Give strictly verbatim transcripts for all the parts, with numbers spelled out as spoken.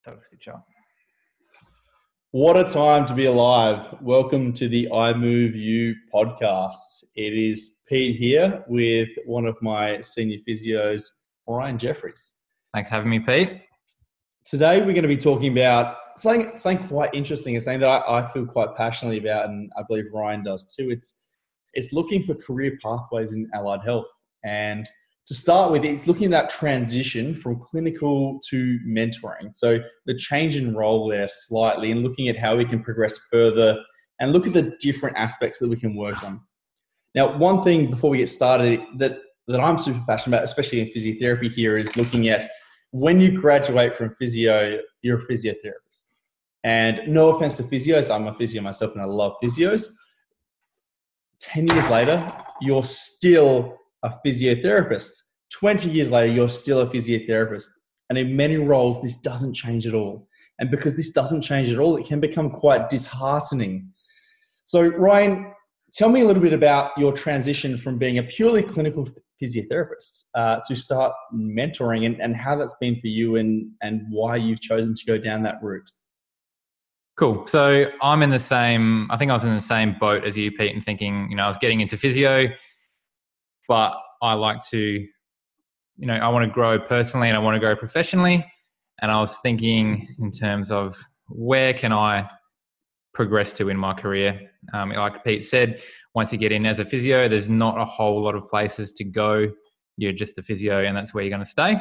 Total stitch up. What a time to be alive. Welcome to the I Move You podcast. It is Pete here with one of my senior physios, Ryan Jeffries. Thanks for having me, Pete. Today we're going to be talking about something, something quite interesting and something that I, I feel quite passionately about, and I believe Ryan does too. It's, it's looking for career pathways in allied health. And to start with, it's looking at that transition from clinical to mentoring. So the change in role there slightly and looking at how we can progress further and look at the different aspects that we can work on. Now, one thing before we get started that, that I'm super passionate about, especially in physiotherapy here, is looking at when you graduate from physio, you're a physiotherapist. And no offense to physios, I'm a physio myself and I love physios. ten years later, you're still a physiotherapist. twenty years later, you're still a physiotherapist. And in many roles, this doesn't change at all. And because this doesn't change at all, it can become quite disheartening. So Ryan, tell me a little bit about your transition from being a purely clinical physiotherapist uh, to start mentoring and, and how that's been for you and, and why you've chosen to go down that route. Cool. So I'm in the same, I think I was in the same boat as you, Pete, and thinking, you know, I was getting into physio, but I like to, you know, I want to grow personally and I want to grow professionally. And I was thinking in terms of where can I progress to in my career? Um, like Pete said, once you get in as a physio, there's not a whole lot of places to go. You're just a physio and that's where you're going to stay.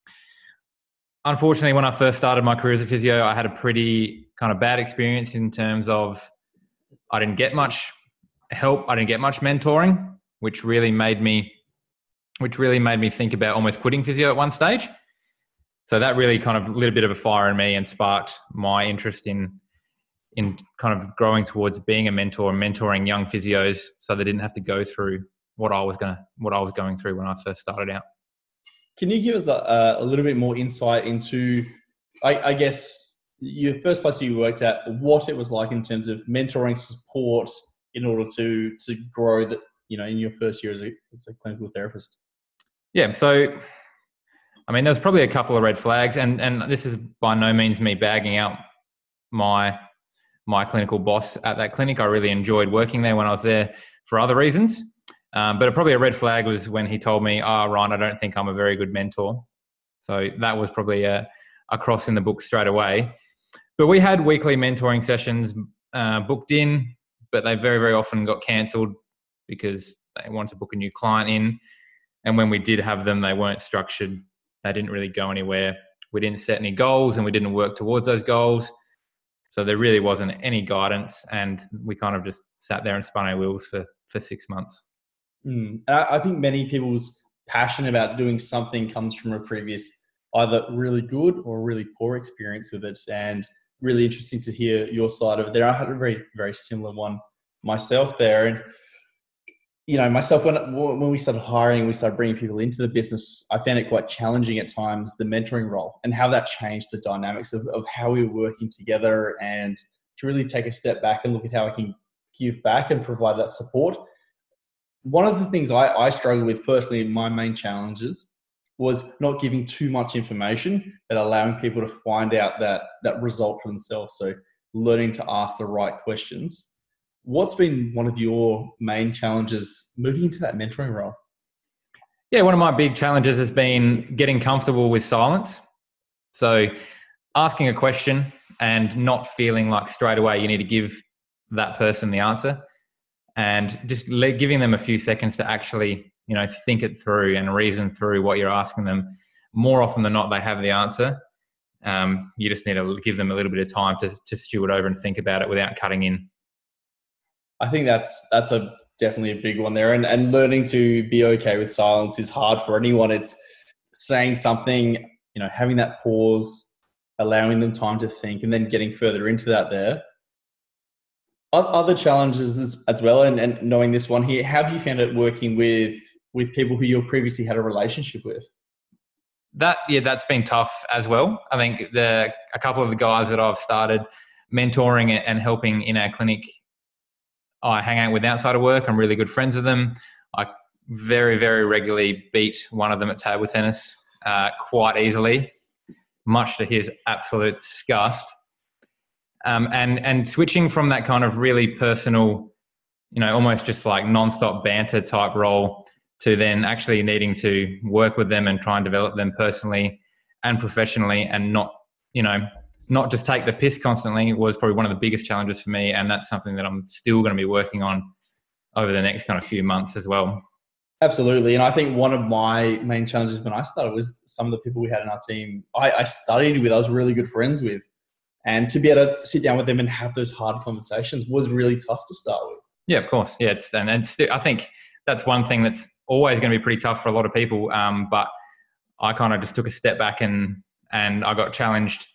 Unfortunately, when I first started my career as a physio, I had a pretty kind of bad experience in terms of I didn't get much help. I didn't get much mentoring, which really made me, which really made me think about almost quitting physio at one stage. So that really kind of lit a bit of a fire in me and sparked my interest in, in kind of growing towards being a mentor and mentoring young physios so they didn't have to go through what I was going to, what I was going through when I first started out. Can you give us a, a little bit more insight into, I, I guess, your first place you worked at, what it was like in terms of mentoring support in order to to grow that, you know, in your first year as a, as a clinical therapist? Yeah, so I mean, there's probably a couple of red flags, and and this is by no means me bagging out my my clinical boss at that clinic. I really enjoyed working there when I was there for other reasons. Um, but probably a red flag was when he told me, "Ah, oh, Ryan, I don't think I'm a very good mentor." So that was probably a, a cross in the book straight away. But we had weekly mentoring sessions uh, booked in, but they very, very often got cancelled because they wanted to book a new client in. And when we did have them, they weren't structured. They didn't really go anywhere. We didn't set any goals and we didn't work towards those goals. So there really wasn't any guidance. And we kind of just sat there and spun our wheels for, for six months. Mm. And I, I think many people's passion about doing something comes from a previous either really good or really poor experience with it. And really interesting to hear your side of it there. I had a very, very similar one myself there. And you know, myself, when when we started hiring, we started bringing people into the business, I found it quite challenging at times, the mentoring role and how that changed the dynamics of, of how we were working together, and to really take a step back and look at how I can give back and provide that support. One of the things I, I struggled with personally, my main challenges, was not giving too much information, but allowing people to find out that, that result for themselves. So learning to ask the right questions. What's been one of your main challenges moving into that mentoring role? Yeah, one of my big challenges has been getting comfortable with silence. So asking a question and not feeling like straight away you need to give that person the answer, and just giving them a few seconds to actually, you know, think it through and reason through what you're asking them. More often than not, they have the answer. Um, you just need to give them a little bit of time to, to stew it over and think about it without cutting in. I think that's that's a definitely a big one there. And, and learning to be okay with silence is hard for anyone. It's saying something, you know, having that pause, allowing them time to think, and then getting further into that there. Other challenges as, as well, and, and knowing this one here, how have you found it working with, with people who you previously had a relationship with? That, yeah, that's been tough as well. I think the a couple of the guys that I've started mentoring and helping in our clinic, I hang out with outside of work. I'm really good friends with them. I very, very regularly beat one of them at table tennis uh, quite easily. much to his absolute disgust. Um, and and switching from that kind of really personal, you know, almost just like nonstop banter type role to then actually needing to work with them and try and develop them personally and professionally, and not, you know, not just take the piss constantly, was probably one of the biggest challenges for me. And that's something that I'm still going to be working on over the next kind of few months as well. Absolutely. And I think one of my main challenges when I started was some of the people we had in our team, I, I studied with, I was really good friends with. And to be able to sit down with them and have those hard conversations was really tough to start with. Yeah, of course. Yeah, it's and it's, I think that's one thing that's always going to be pretty tough for a lot of people. Um, but I kind of just took a step back and and I got challenged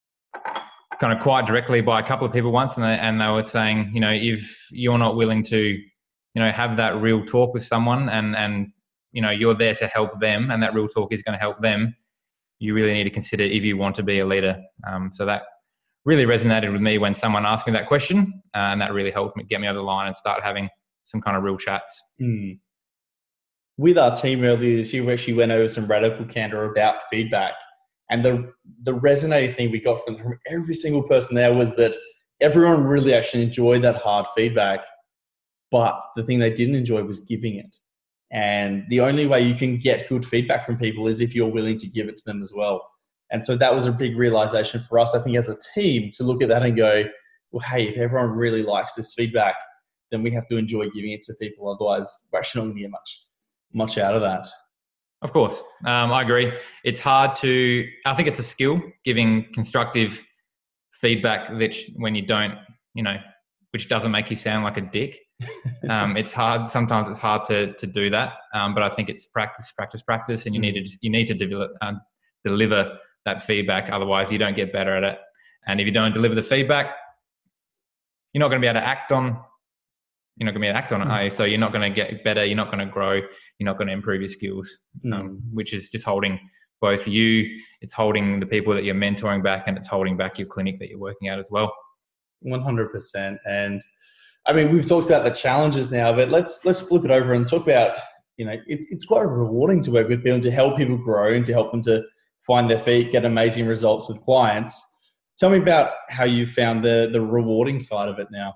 kind of quite directly by a couple of people once, and they, and they were saying, you know, if you're not willing to, you know, have that real talk with someone, and and you know you're there to help them, and that real talk is going to help them, you really need to consider if you want to be a leader. Um, so that really resonated with me when someone asked me that question, uh, and that really helped me get me over the line and start having some kind of real chats. Mm. With our team earlier this year, we actually went over some radical candor about feedback. And the the resonating thing we got from, from every single person there was that everyone really actually enjoyed that hard feedback. But the thing they didn't enjoy was giving it. And the only way you can get good feedback from people is if you're willing to give it to them as well. And so that was a big realization for us, I think, as a team, to look at that and go, well, hey, if everyone really likes this feedback, then we have to enjoy giving it to people. Otherwise, we're actually not going to get much, much out of that. Of course. Um, I agree. It's hard to, I think it's a skill, giving constructive feedback that when you don't, you know, which doesn't make you sound like a dick. Um, it's hard. Sometimes it's hard to to do that. Um, but I think it's practice, practice, practice, and you need to just, you need to develop, um, deliver that feedback. Otherwise, you don't get better at it. And if you don't deliver the feedback, you're not going to be able to act on. You're not going to be able to act on it, are you? So you're not going to get better. You're not going to grow. You're not going to improve your skills, um, mm. which is just holding both you. It's holding the people that you're mentoring back, and it's holding back your clinic that you're working at as well. one hundred percent. And I mean, we've talked about the challenges now, but let's let's flip it over and talk about, you know, it's it's quite rewarding to work with people and to help people grow and to help them to find their feet, get amazing results with clients. Tell me about how you found the the rewarding side of it now.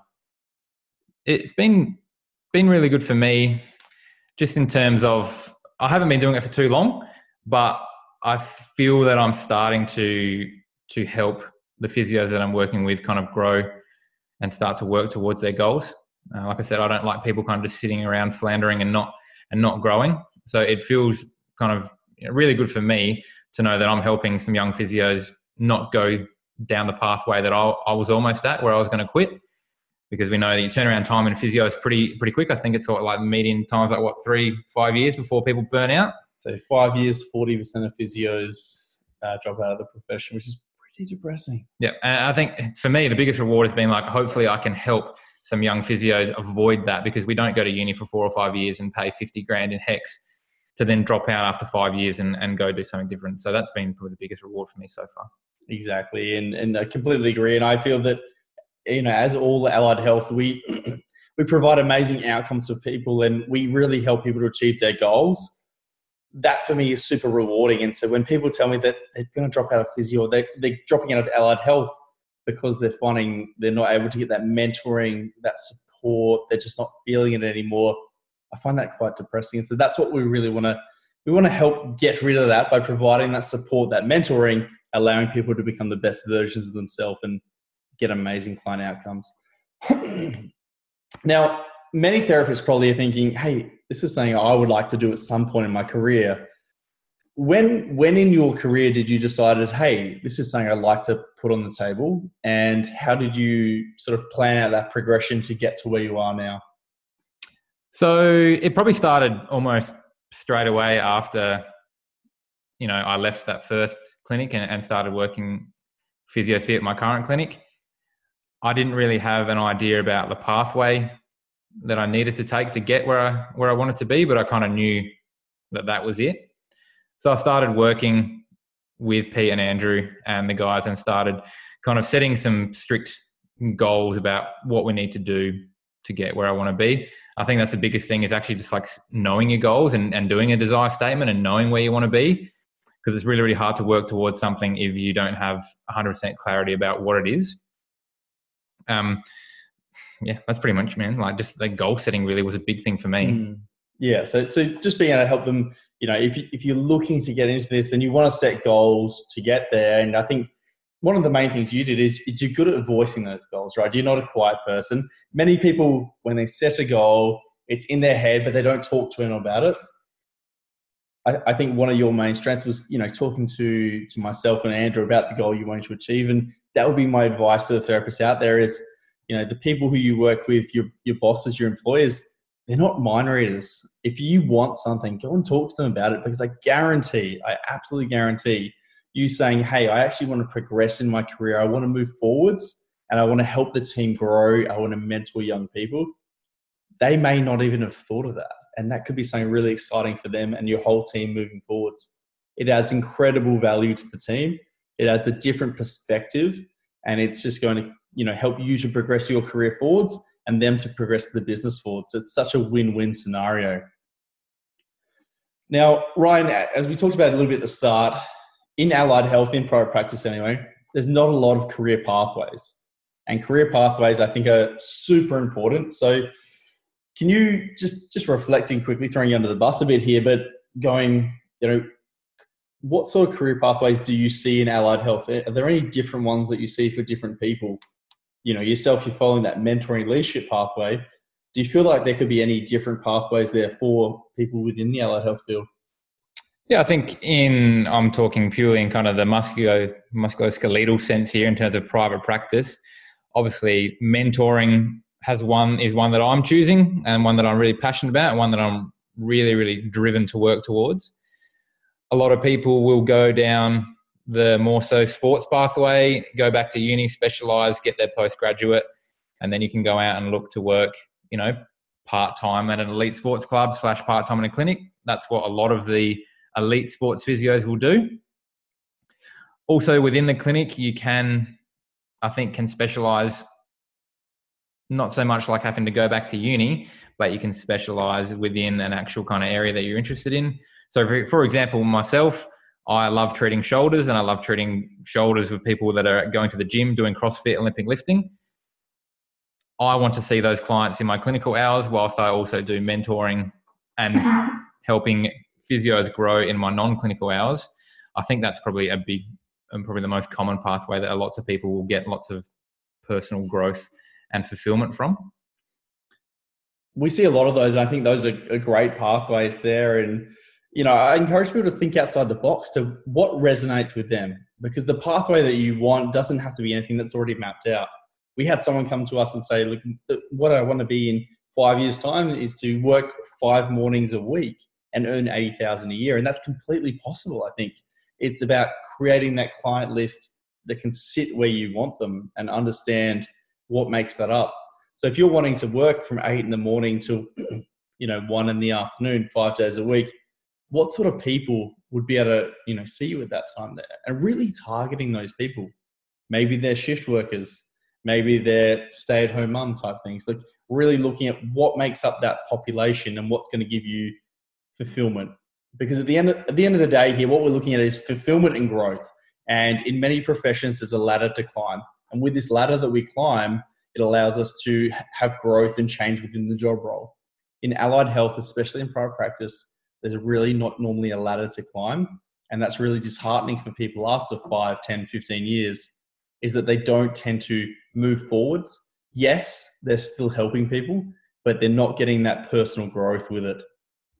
It's been been really good for me, just in terms of, I haven't been doing it for too long, but I feel that I'm starting to to help the physios that I'm working with kind of grow and start to work towards their goals. Uh, like I said, I don't like people kind of just sitting around floundering and not and not growing. So it feels kind of really good for me to know that I'm helping some young physios not go down the pathway that I, I was almost at, where I was going to quit. Because we know that your turnaround time in physio is pretty pretty quick. I think it's what, like median times like what, three, five years before people burn out. So five years, forty percent of physios uh, drop out of the profession, which is pretty depressing. Yeah, and I think for me, the biggest reward has been like, hopefully I can help some young physios avoid that, because we don't go to uni for four or five years and pay fifty grand in HECS to then drop out after five years and, and go do something different. So that's been probably the biggest reward for me so far. Exactly. And, and I completely agree. And I feel that, you know, as all allied health, we we provide amazing outcomes for people, and we really help people to achieve their goals. That for me is super rewarding. And so when people tell me that they're going to drop out of physio, they, they're dropping out of allied health because they're finding they're not able to get that mentoring, that support, they're just not feeling it anymore, I find that quite depressing. And so that's what we really want to, we want to help get rid of that by providing that support, that mentoring, allowing people to become the best versions of themselves and get amazing client outcomes. Now, many therapists probably are thinking, hey, this is something I would like to do at some point in my career. When, when in your career did you decide, hey, this is something I'd like to put on the table? And how did you sort of plan out that progression to get to where you are now? So it probably started almost straight away after, you know, I left that first clinic and, and started working physiotherapy at my current clinic. I didn't really have an idea about the pathway that I needed to take to get where I, where I wanted to be, but I kind of knew that that was it. So I started working with Pete and Andrew and the guys and started kind of setting some strict goals about what we need to do to get where I want to be. I think that's the biggest thing, is actually just like knowing your goals and, and doing a desire statement and knowing where you want to be. because it's really, really hard to work towards something if you don't have one hundred percent clarity about what it is. Um, yeah, that's pretty much, man. Like just the goal setting really was a big thing for me. Mm. Yeah. So, so just being able to help them, you know, if, you, if you're looking to get into this, then you want to set goals to get there. And I think one of the main things you did is, is you're good at voicing those goals, right? You're not a quiet person. Many people, when they set a goal, it's in their head, but they don't talk to anyone about it. I, I think one of your main strengths was, you know, talking to, to myself and Andrew about the goal you wanted to achieve. And that would be my advice to the therapists out there is, you know, the people who you work with, your, your bosses, your employers, they're not mind readers. If you want something, go and talk to them about it, because I guarantee, I absolutely guarantee you saying, hey, I actually want to progress in my career. I want to move forwards and I want to help the team grow. I want to mentor young people. They may not even have thought of that. And that could be something really exciting for them and your whole team moving forwards. It adds incredible value to the team. It adds a different perspective, and it's just going to, you know, help you to progress your career forwards and them to progress the business forward. So it's such a win-win scenario. Now, Ryan, as we talked about a little bit at the start, in allied health, in private practice anyway, there's not a lot of career pathways. And career pathways, I think, are super important. So can you just, just reflecting quickly, throwing you under the bus a bit here, but going, you know, what sort of career pathways do you see in allied health? Are there any different ones that you see for different people? You know, yourself, you're following that mentoring leadership pathway. Do you feel like there could be any different pathways there for people within the allied health field? Yeah, I think in, I'm talking purely in kind of the musculo, musculoskeletal sense here in terms of private practice. Obviously, mentoring has one, is one that I'm choosing and one that I'm really passionate about and one that I'm really, really driven to work towards. A lot of people will go down the more so sports pathway, go back to uni, specialize, get their postgraduate, and then you can go out and look to work, you know, part-time at an elite sports club slash part-time in a clinic. That's what a lot of the elite sports physios will do. Also within the clinic, you can, I think, can specialize, not so much like having to go back to uni, but you can specialize within an actual kind of area that you're interested in. So for, for example, myself, I love treating shoulders and I love treating shoulders with people that are going to the gym, doing CrossFit, Olympic lifting. I want to see those clients in my clinical hours whilst I also do mentoring and helping physios grow in my non-clinical hours. I think that's probably a big and probably the most common pathway that lots of people will get lots of personal growth and fulfillment from. We see a lot of those. And I think those are, are great pathways there. And, you know, I encourage people to think outside the box to what resonates with them, because the pathway that you want doesn't have to be anything that's already mapped out. We had someone come to us and say, look, what I want to be in five years' time is to work five mornings a week and earn eighty thousand dollars a year. And that's completely possible. I think it's about creating that client list that can sit where you want them and understand what makes that up. So if you're wanting to work from eight in the morning till, you know, one in the afternoon, five days a week, what sort of people would be able to, you know, see you at that time there? And really targeting those people. Maybe they're shift workers, maybe they're stay-at-home mum type things. Like really looking at what makes up that population and what's going to give you fulfillment. Because at the end of, at the end of the day here, what we're looking at is fulfillment and growth. And in many professions, there's a ladder to climb. And with this ladder that we climb, it allows us to have growth and change within the job role. In allied health, especially in private practice, there's really not normally a ladder to climb. And that's really disheartening for people after five, ten, fifteen years, is that they don't tend to move forwards. Yes, they're still helping people, but they're not getting that personal growth with it.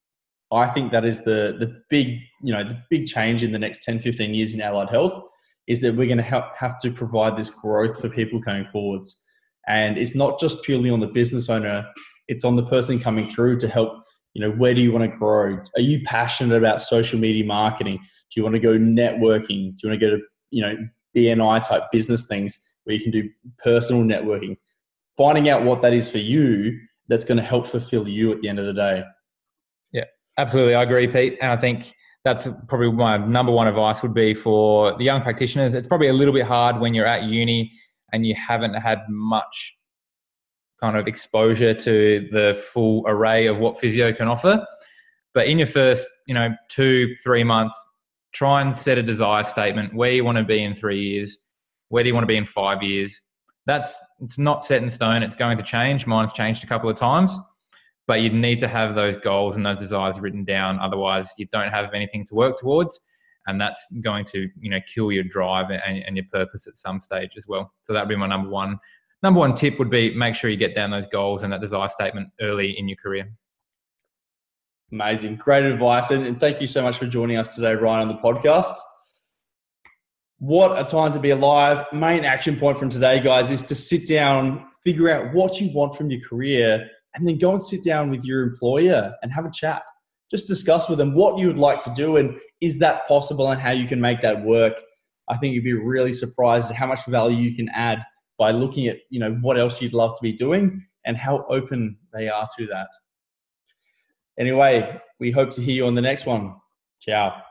I think that is the, the big, you know, the big change in the next ten, fifteen years in allied health, is that we're going to ha- have to provide this growth for people going forwards. And it's not just purely on the business owner, it's on the person coming through to help, you know, where do you want to grow? Are you passionate about social media marketing? Do you want to go networking? Do you want to go to, you know, B N I type business things where you can do personal networking? Finding out what that is for you, that's going to help fulfill you at the end of the day. Yeah, absolutely. I agree, Pete. And I think that's probably my number one advice would be for the young practitioners. It's probably a little bit hard when you're at uni and you haven't had much kind of exposure to the full array of what physio can offer. But in your first, you know, two, three months try and set a desire statement. Where you want to be in three years? Where do you want to be in five years? That's, it's not set in stone. It's going to change. Mine's changed a couple of times, but you need to have those goals and those desires written down. Otherwise you don't have anything to work towards. And that's going to, you know, kill your drive and, and your purpose at some stage as well. So that'd be my number one. Number one tip would be make sure you get down those goals and that desire statement early in your career. Amazing. Great advice. And thank you so much for joining us today, Ryan, on the podcast. What a time to be alive. Main action point from today, guys, is to sit down, figure out what you want from your career, and then go and sit down with your employer and have a chat. Just discuss with them what you would like to do and is that possible and how you can make that work. I think you'd be really surprised at how much value you can add by looking at, you know, what else you'd love to be doing and how open they are to that. Anyway, we hope to hear you on the next one. Ciao.